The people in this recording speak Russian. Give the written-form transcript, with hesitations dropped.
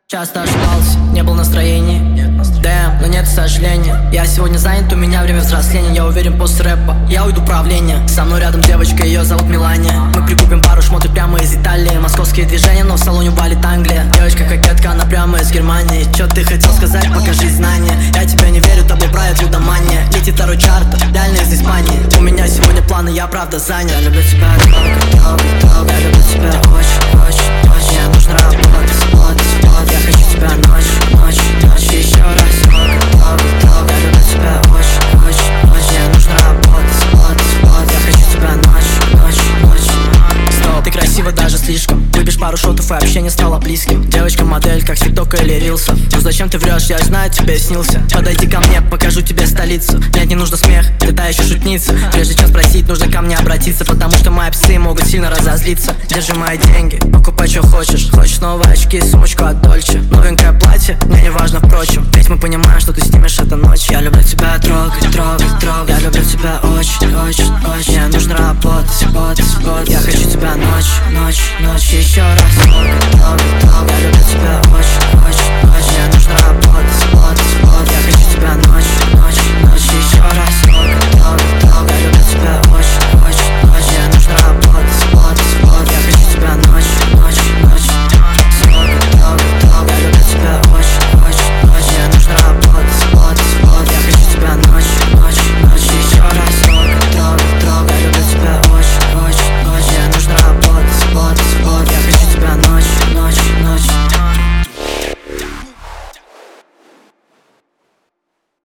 Часто ошибался, не был настроения. Дэм, но нет сожаления. Я сегодня занят, у меня время взросления. Я уверен, после рэпа я уйду в правление. Со мной рядом девочка, ее зовут Мелания. Мы прикупим пару шмоток прямо из Италии. Московские движения, но в салоне валит Англия. Девочка-кокетка, она прямо из Германии. Чё ты хотел сказать, покажи знания. Я тебе не верю, тобой правит лудомания. Летит второй чарт, реально из Испании. У меня сегодня планы, я правда занят. Я люблю тебя, трогай. Я люблю тебя очень, очень, очень. Мне нужно работать. Я хочу тебя ночь, еще раз. Я люблю тебя очень, очень, очень. Мне нужно работать. Я хочу тебя ночь. Стоп, ты красива даже слишком. Выпьешь пару шотов и общение стало близким. Девочка-модель, как ТикТока или Рилса. Ну зачем ты врешь, я знаю, тебе снился. Подойди ко мне, покажу тебе столицу. Нет, не нужно смех, ты та еще шутница. Прежде чем спросить, нужно ко мне обратиться. Потому что мои псы могут сильно разозлиться. Держи мои деньги, покупай, что хочешь. Хочешь новые очки, сумочку от Дольче. Новенькое платье, мне не важно, впрочем. Ведь мы понимаем, что ты снимешь это ночью. Я люблю тебя трогать. Я люблю тебя очень, очень, очень. Мне нужно работать. Я хочу тебя ночь, еще раз.